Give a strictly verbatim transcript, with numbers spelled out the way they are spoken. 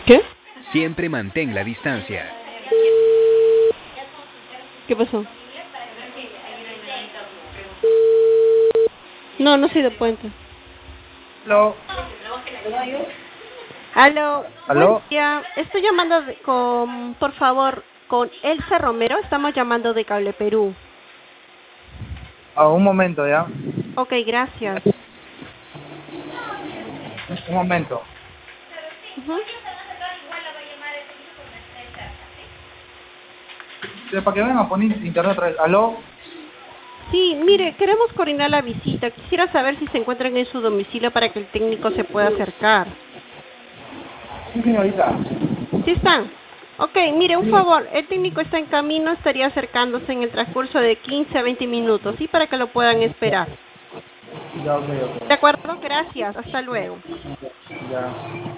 ¿Qué? Siempre mantén la distancia. ¿Qué pasó? No, no soy de Puente. Aló. Aló, Aló. buen día. Estoy llamando de- con, por favor, con Elsa Romero. Estamos llamando de Cable Perú. Ah, un momento, ya. Ok, gracias. Un momento. Ujú. Sí, para que vengan a poner internet otra vez. Aló. Sí, mire, queremos coordinar la visita. Quisiera saber si se encuentran en su domicilio para que el técnico se pueda acercar. Sí, señorita. ¿Sí están? Ok, mire, un favor. El técnico está en camino, estaría acercándose en el transcurso de quince a veinte minutos, ¿sí? Para que lo puedan esperar. Ya, ok, ¿De ok. acuerdo? Gracias. Hasta luego. Ya.